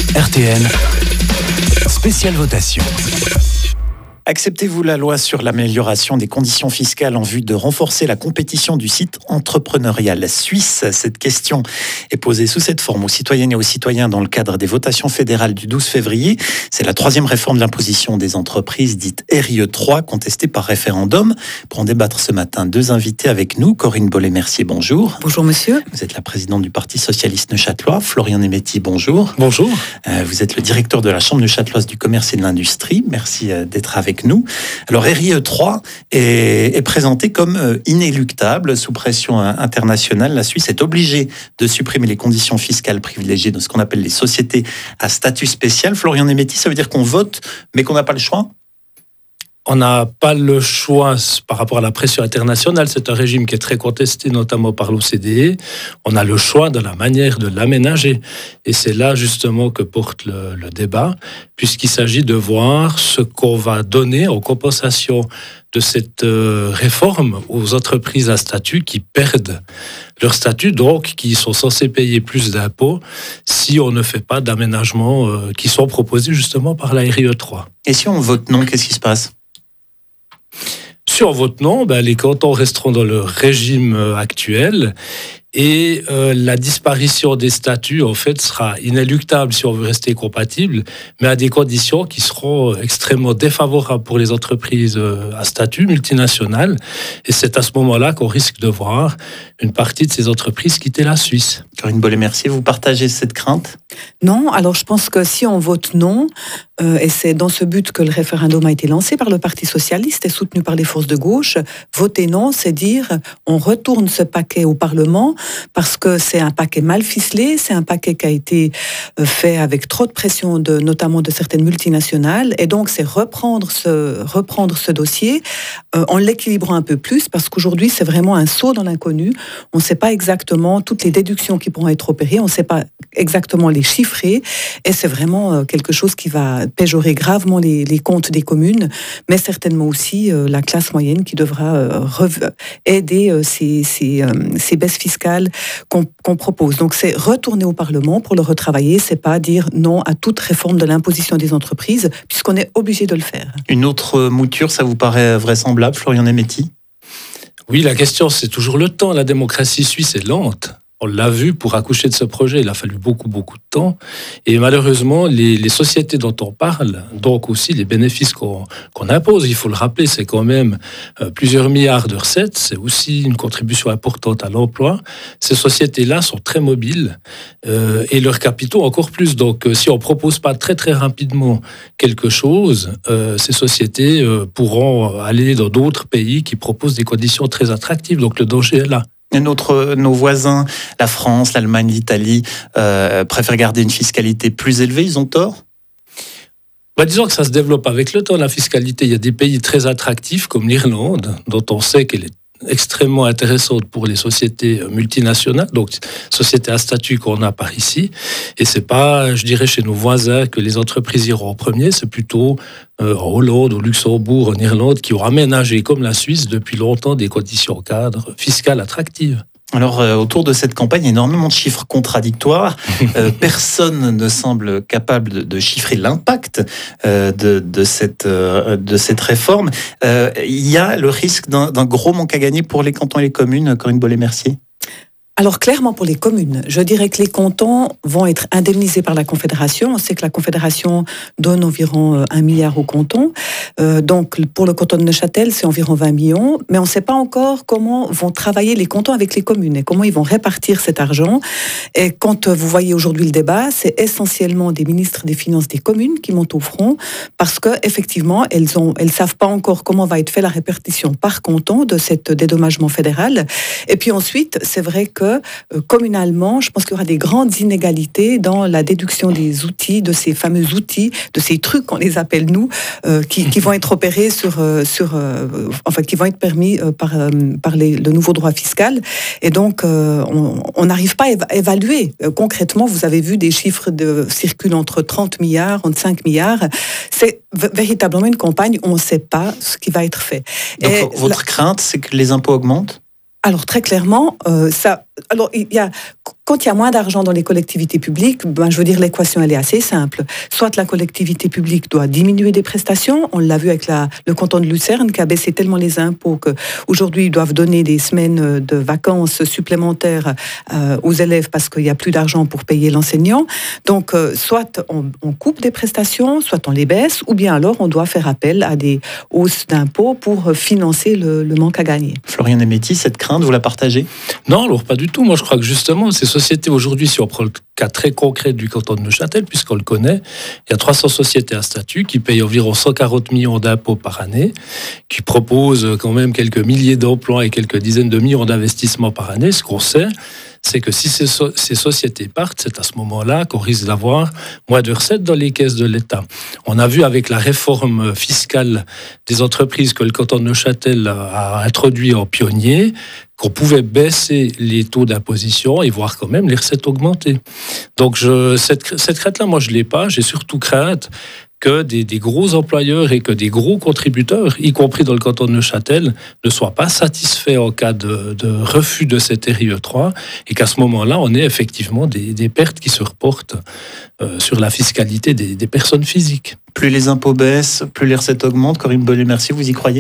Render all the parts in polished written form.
RTL, spéciale votation. Acceptez-vous la loi sur l'amélioration des conditions fiscales en vue de renforcer la compétition du site entrepreneurial suisse? Cette question est posée sous cette forme aux citoyennes et aux citoyens dans le cadre des votations fédérales du 12 février. C'est la troisième réforme de l'imposition des entreprises, dite RIE 3, contestée par référendum. Pour en débattre ce matin, deux invités avec nous. Corinne Bollet-Mercier, bonjour. Bonjour monsieur. Vous êtes la présidente du Parti socialiste neuchâtelois. Florian Nemetti, bonjour. Bonjour. Vous êtes le directeur de la Chambre neuchâteloise du commerce et de l'industrie. Merci d'être avec nous. Alors RIE 3 est présenté comme inéluctable sous pression internationale. La Suisse est obligée de supprimer les conditions fiscales privilégiées de ce qu'on appelle les sociétés à statut spécial. Florian Nemetti, ça veut dire qu'on vote mais qu'on n'a pas le choix ? On n'a pas le choix par rapport à la pression internationale. C'est un régime qui est très contesté, notamment par l'OCDE. On a le choix de la manière de l'aménager. Et c'est là, justement, que porte le débat, puisqu'il s'agit de voir ce qu'on va donner en compensation de cette réforme aux entreprises à statut qui perdent leur statut, donc qui sont censées payer plus d'impôts si on ne fait pas d'aménagements qui sont proposés, justement, par la RIE 3. Et si on vote non, qu'est-ce qui se passe ? Si on vote non, les cantons resteront dans le régime actuel et la disparition des statuts, en fait, sera inéluctable si on veut rester compatible, mais à des conditions qui seront extrêmement défavorables pour les entreprises à statut multinational. Et c'est à ce moment-là qu'on risque de voir une partie de ces entreprises quitter la Suisse. Corinne Bollet-Mercier, vous partagez cette crainte ? Non, alors je pense que si on vote non, et c'est dans ce but que le référendum a été lancé par le Parti socialiste et soutenu par les forces de gauche, voter non, c'est dire on retourne ce paquet au Parlement parce que c'est un paquet mal ficelé, c'est un paquet qui a été fait avec trop de pression, notamment de certaines multinationales, et donc c'est reprendre ce dossier en l'équilibrant un peu plus, parce qu'aujourd'hui c'est vraiment un saut dans l'inconnu. On ne sait pas exactement toutes les déductions qui pourront être opérées, on ne sait pas exactement les chiffrer, et c'est vraiment quelque chose qui va péjorer gravement les comptes des communes, mais certainement aussi la classe moyenne qui devra aider ces baisses fiscales qu'on propose. Donc c'est retourner au Parlement pour le retravailler, c'est pas dire non à toute réforme de l'imposition des entreprises, puisqu'on est obligé de le faire. Une autre mouture, ça vous paraît vraisemblable, Florian Nemetti ? Oui, la question, c'est toujours le temps. La démocratie suisse est lente. On l'a vu pour accoucher de ce projet, il a fallu beaucoup de temps. Et malheureusement, les sociétés dont on parle, donc aussi les bénéfices qu'on impose, il faut le rappeler, c'est quand même plusieurs milliards de recettes, c'est aussi une contribution importante à l'emploi. Ces sociétés-là sont très mobiles et leurs capitaux encore plus. Donc si on ne propose pas très rapidement quelque chose, ces sociétés pourront aller dans d'autres pays qui proposent des conditions très attractives. Donc le danger est là. Nos voisins, la France, l'Allemagne, l'Italie, préfèrent garder une fiscalité plus élevée, ils ont tort ? Disons que ça se développe avec le temps, la fiscalité. Il y a des pays très attractifs comme l'Irlande, dont on sait qu'elle est extrêmement intéressante pour les sociétés multinationales, donc sociétés à statut qu'on a par ici. Et c'est pas, je dirais, chez nos voisins que les entreprises iront en premier, c'est plutôt en Hollande, au Luxembourg, en Irlande, qui ont aménagé, comme la Suisse, depuis longtemps, des conditions cadres fiscales attractives. Alors, autour de cette campagne, il y a énormément de chiffres contradictoires. Personne ne semble capable de chiffrer l'impact de cette réforme. Il y a le risque d'un gros manque à gagner pour les cantons et les communes, Corinne Bollet-Mercier ? Alors clairement pour les communes, je dirais que les cantons vont être indemnisés par la Confédération. On sait que la Confédération donne environ 1 milliard aux cantons. Donc pour le canton de Neuchâtel, c'est environ 20 millions. Mais on ne sait pas encore comment vont travailler les cantons avec les communes et comment ils vont répartir cet argent. Et quand vous voyez aujourd'hui le débat, c'est essentiellement des ministres des Finances des communes qui montent au front parce qu'effectivement, elles savent pas encore comment va être fait la répartition par canton de cet dédommagement fédéral. Et puis ensuite, c'est vrai que communalement, je pense qu'il y aura des grandes inégalités dans la déduction des outils, de ces fameux outils, de ces trucs qu'on les appelle nous, qui vont être opérés qui vont être permis par le nouveau droit fiscal. Et donc, on n'arrive pas à évaluer. Concrètement, vous avez vu des chiffres circulent entre 30 milliards, entre 5 milliards. C'est véritablement une campagne où on ne sait pas ce qui va être fait. Donc, votre crainte, c'est que les impôts augmentent ? Alors très clairement, Alors, quand il y a moins d'argent dans les collectivités publiques, je veux dire, l'équation, elle est assez simple. Soit la collectivité publique doit diminuer des prestations, on l'a vu avec le canton de Lucerne, qui a baissé tellement les impôts qu'aujourd'hui, ils doivent donner des semaines de vacances supplémentaires aux élèves parce qu'il n'y a plus d'argent pour payer l'enseignant. Donc, soit on coupe des prestations, soit on les baisse, ou bien alors on doit faire appel à des hausses d'impôts pour financer le manque à gagner. Florian Nemetti, cette crainte, vous la partagez ? Non, alors pas du tout. Moi, je crois que justement, ces sociétés aujourd'hui, si on prend le cas très concret du canton de Neuchâtel, puisqu'on le connaît, il y a 300 sociétés à statut qui payent environ 140 millions d'impôts par année, qui proposent quand même quelques milliers d'emplois et quelques dizaines de millions d'investissements par année. Ce qu'on sait, c'est que si ces sociétés partent, c'est à ce moment-là qu'on risque d'avoir moins de recettes dans les caisses de l'État. On a vu avec la réforme fiscale des entreprises que le canton de Neuchâtel a introduit en pionnier, qu'on pouvait baisser les taux d'imposition et voir quand même les recettes augmenter. Donc cette crainte-là, moi je ne l'ai pas. J'ai surtout crainte que des gros employeurs et que des gros contributeurs, y compris dans le canton de Neuchâtel, ne soient pas satisfaits en cas de refus de cette RIE3 et qu'à ce moment-là, on ait effectivement des pertes qui se reportent sur la fiscalité des personnes physiques. Plus les impôts baissent, plus les recettes augmentent. Corinne Bollet-Mercier, vous y croyez ?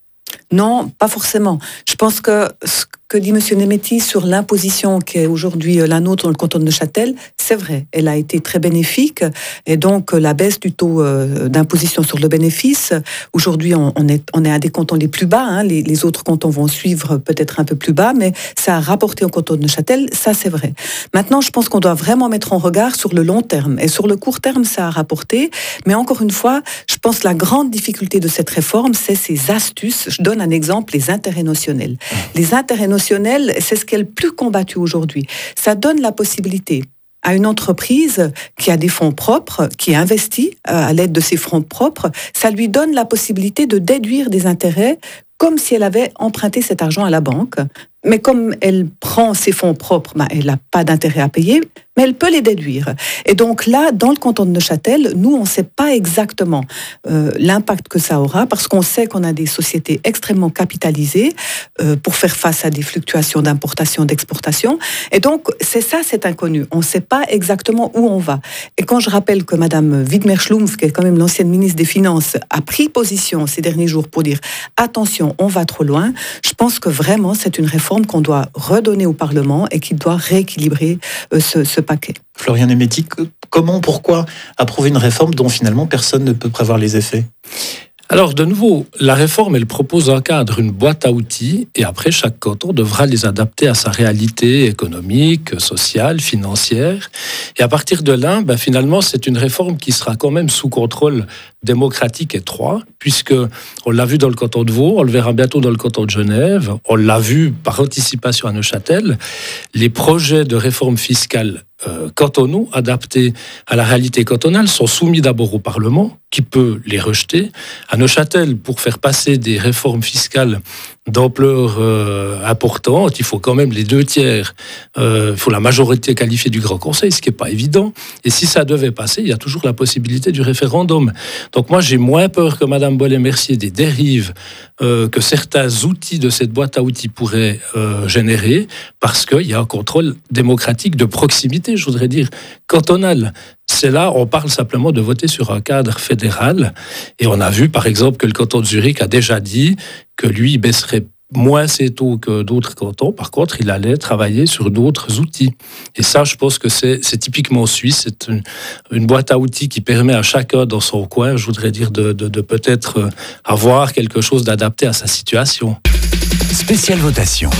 Non, pas forcément. Je pense que ce que dit M. Nemetti sur l'imposition qui est aujourd'hui la nôtre dans le canton de Neuchâtel, c'est vrai. Elle a été très bénéfique et donc la baisse du taux d'imposition sur le bénéfice, aujourd'hui on est à des cantons les plus bas, hein. Les autres cantons vont suivre peut-être un peu plus bas, mais ça a rapporté au canton de Neuchâtel, ça c'est vrai. Maintenant, je pense qu'on doit vraiment mettre en regard sur le long terme et sur le court terme, ça a rapporté, mais encore une fois, je pense que la grande difficulté de cette réforme, c'est ces astuces. Je donne un exemple, les intérêts notionnels. Les intérêts notionnels, c'est ce qui est le plus combattu aujourd'hui. Ça donne la possibilité à une entreprise qui a des fonds propres, qui investit à l'aide de ses fonds propres, ça lui donne la possibilité de déduire des intérêts comme si elle avait emprunté cet argent à la banque. Mais comme elle prend ses fonds propres, elle n'a pas d'intérêt à payer, mais elle peut les déduire. Et donc là, dans le canton de Neuchâtel, nous, on ne sait pas exactement l'impact que ça aura, parce qu'on sait qu'on a des sociétés extrêmement capitalisées pour faire face à des fluctuations d'importation, d'exportation. Et donc, c'est inconnu. On ne sait pas exactement où on va. Et quand je rappelle que Mme Widmer-Schlumpf, qui est quand même l'ancienne ministre des Finances, a pris position ces derniers jours pour dire « attention, on va trop loin », je pense que vraiment, c'est une réforme qu'on doit redonner au Parlement et qui doit rééquilibrer ce paquet. Florian Nemetti, pourquoi approuver une réforme dont finalement personne ne peut prévoir les effets ? Alors, de nouveau, la réforme, elle propose un cadre, une boîte à outils, et après, chaque canton devra les adapter à sa réalité économique, sociale, financière. Et à partir de là, finalement, c'est une réforme qui sera quand même sous contrôle démocratique étroit, puisque on l'a vu dans le canton de Vaud, on le verra bientôt dans le canton de Genève, on l'a vu par anticipation à Neuchâtel, les projets de réforme fiscale cantonaux adaptés à la réalité cantonale sont soumis d'abord au Parlement, qui peut les rejeter. À Neuchâtel, pour faire passer des réformes fiscales d'ampleur importante, il faut quand même les 2/3, il faut la majorité qualifiée du Grand Conseil, ce qui n'est pas évident. Et si ça devait passer, il y a toujours la possibilité du référendum. Donc moi, j'ai moins peur que Mme Bollet-Mercier des dérives que certains outils de cette boîte à outils pourraient générer, parce qu'il y a un contrôle démocratique de proximité, je voudrais dire, cantonal. C'est là, on parle simplement de voter sur un cadre fédéral. Et on a vu, par exemple, que le canton de Zurich a déjà dit que lui, il baisserait moins ses taux que d'autres cantons. Par contre, il allait travailler sur d'autres outils. Et ça, je pense que c'est typiquement suisse. C'est une boîte à outils qui permet à chacun dans son coin, je voudrais dire, de peut-être avoir quelque chose d'adapté à sa situation. Spéciale votation.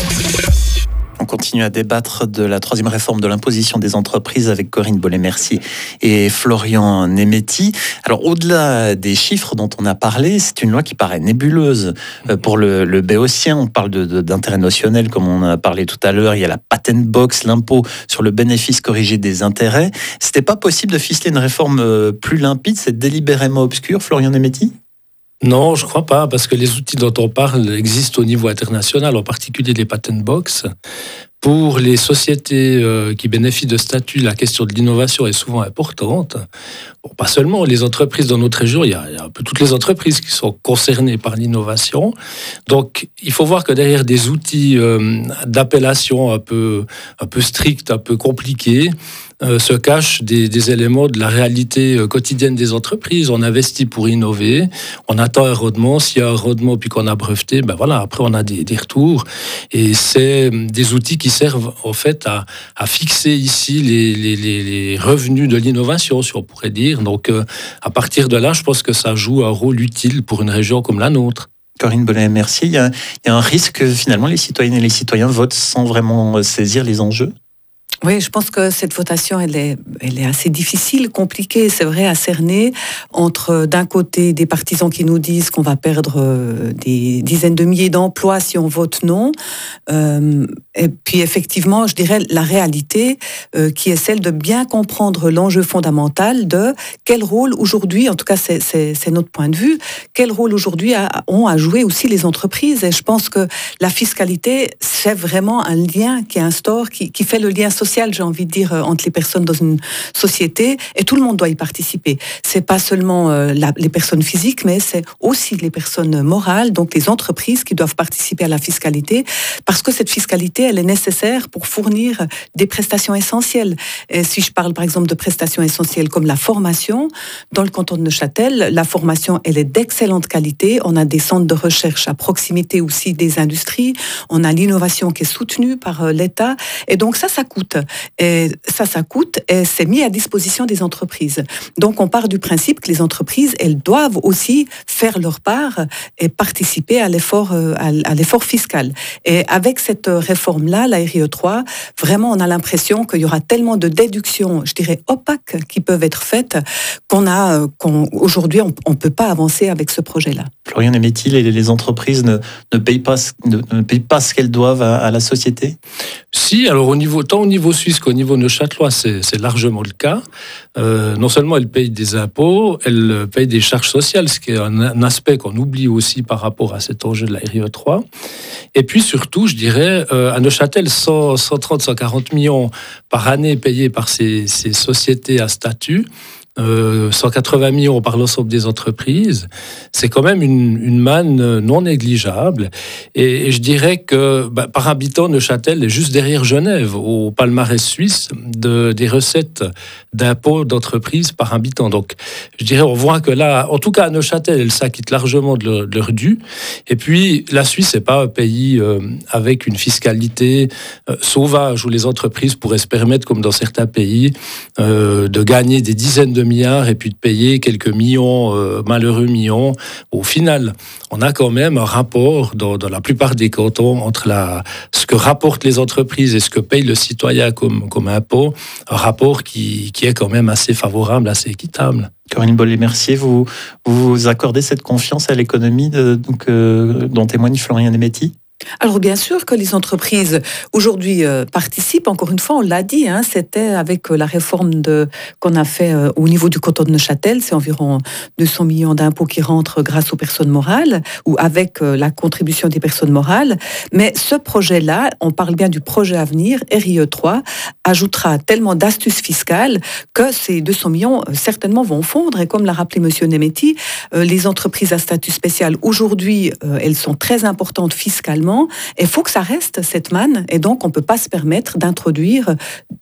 On continue à débattre de la troisième réforme de l'imposition des entreprises avec Corinne Bollet-Mercier et Florian Nemetti. Alors, au-delà des chiffres dont on a parlé, c'est une loi qui paraît nébuleuse pour le béotien. On parle d'intérêt notionnel, comme on a parlé tout à l'heure. Il y a la patent box, l'impôt sur le bénéfice corrigé des intérêts. C'était pas possible de ficeler une réforme plus limpide, c'est délibérément obscur, Florian Nemetti ? Non, je ne crois pas, parce que les outils dont on parle existent au niveau international, en particulier les patent box. Pour les sociétés qui bénéficient de statut, la question de l'innovation est souvent importante. Bon, pas seulement les entreprises dans notre région, il y a un peu toutes les entreprises qui sont concernées par l'innovation. Donc, il faut voir que derrière des outils d'appellation un peu stricts, un peu compliqués, se cachent des éléments de la réalité quotidienne des entreprises. On investit pour innover, on attend un rendement. S'il y a un rendement puis qu'on a breveté, ben voilà, après on a des retours. Et c'est des outils qui servent en fait à fixer ici les revenus de l'innovation, si on pourrait dire. Donc à partir de là, je pense que ça joue un rôle utile pour une région comme la nôtre. Corinne Bollet-Mercier, il y a un risque que finalement les citoyennes et les citoyens votent sans vraiment saisir les enjeux? Oui, je pense que cette votation, elle est assez difficile, compliquée, c'est vrai, à cerner entre, d'un côté, des partisans qui nous disent qu'on va perdre des dizaines de milliers d'emplois si on vote non, et puis effectivement, je dirais la réalité qui est celle de bien comprendre l'enjeu fondamental de quel rôle aujourd'hui, en tout cas c'est notre point de vue, quel rôle aujourd'hui ont à jouer aussi les entreprises. Et je pense que la fiscalité, c'est vraiment un lien qui instaure, qui fait le lien social, j'ai envie de dire, entre les personnes dans une société, et tout le monde doit y participer. C'est pas seulement les personnes physiques, mais c'est aussi les personnes morales, donc les entreprises qui doivent participer à la fiscalité, parce que cette fiscalité, elle est nécessaire pour fournir des prestations essentielles. Et si je parle par exemple de prestations essentielles comme la formation, dans le canton de Neuchâtel, la formation, elle est d'excellente qualité. On a des centres de recherche à proximité aussi des industries. On a l'innovation qui est soutenue par l'État. Et donc ça coûte. Et ça coûte et c'est mis à disposition des entreprises. Donc on part du principe que les entreprises, elles doivent aussi faire leur part et participer à l'effort fiscal. Et avec cette réforme-là, la RIE3, vraiment on a l'impression qu'il y aura tellement de déductions, je dirais opaques, qui peuvent être faites qu'aujourd'hui on ne peut pas avancer avec ce projet-là. Florian Nemetti, les entreprises ne payent pas ce qu'elles doivent à la société? Si, alors tant au niveau suisse qu'au niveau neuchâtelois, c'est largement le cas. Non seulement elles payent des impôts, elles payent des charges sociales, ce qui est un aspect qu'on oublie aussi par rapport à cet enjeu de la RIE3. Et puis surtout, je dirais, à Neuchâtel, 130-140 millions par année payés par ces sociétés à statut. 180 millions par l'ensemble des entreprises, c'est quand même une manne non négligeable. Et je dirais que par habitant, Neuchâtel est juste derrière Genève, au palmarès suisse des recettes d'impôts d'entreprise par habitant. Donc, je dirais, on voit que là, en tout cas à Neuchâtel, elles s'acquittent largement de leur dû. Et puis, la Suisse n'est pas un pays avec une fiscalité sauvage où les entreprises pourraient se permettre, comme dans certains pays, de gagner des dizaines de milliards et puis de payer quelques millions, malheureux millions. Au final, on a quand même un rapport dans la plupart des cantons entre ce que rapportent les entreprises et ce que paye le citoyen comme impôt, un rapport qui est quand même assez favorable, assez équitable. Corinne Bollet-Mercier, vous accordez cette confiance à l'économie dont témoigne Florian Nemetti? Alors bien sûr que les entreprises aujourd'hui participent, encore une fois on l'a dit, c'était avec la réforme qu'on a fait au niveau du canton de Neuchâtel, c'est environ 200 millions d'impôts qui rentrent grâce aux personnes morales ou avec la contribution des personnes morales, mais ce projet-là, on parle bien du projet à venir, RIE3, ajoutera tellement d'astuces fiscales que ces 200 millions certainement vont fondre, et comme l'a rappelé M. Nemetti, les entreprises à statut spécial aujourd'hui, elles sont très importantes fiscalement. Il faut que ça reste cette manne, et donc on ne peut pas se permettre d'introduire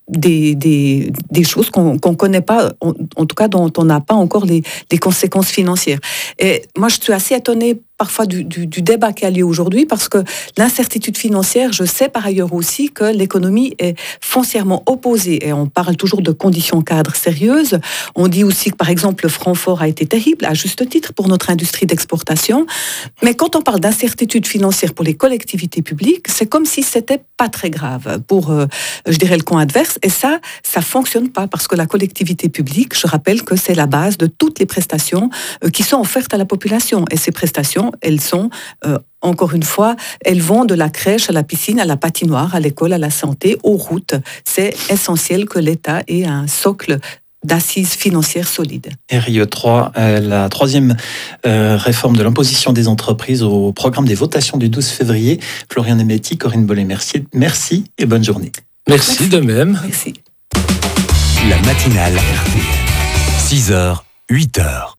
des choses qu'on ne connaît pas, en tout cas dont on n'a pas encore les conséquences financières. Et moi je suis assez étonnée parfois du débat qui a lieu aujourd'hui, parce que l'incertitude financière, je sais par ailleurs aussi que l'économie est foncièrement opposée, et on parle toujours de conditions cadres sérieuses. On dit aussi que par exemple le franc fort a été terrible, à juste titre, pour notre industrie d'exportation, mais quand on parle d'incertitude financière pour les collectivités publiques, c'est comme si c'était pas très grave pour, je dirais, le camp adverse, et ça fonctionne pas, parce que la collectivité publique, je rappelle que c'est la base de toutes les prestations qui sont offertes à la population, et ces prestations, elles sont, encore une fois, elles vont de la crèche à la piscine, à la patinoire, à l'école, à la santé, aux routes. C'est essentiel que l'État ait un socle d'assises financières solides. RIE3, la troisième réforme de l'imposition des entreprises au programme des votations du 12 février. Florian Nemetti, Corinne Bollet-Mercier, merci et bonne journée. Merci de même. Merci. La matinale RTL. 6h, 8h.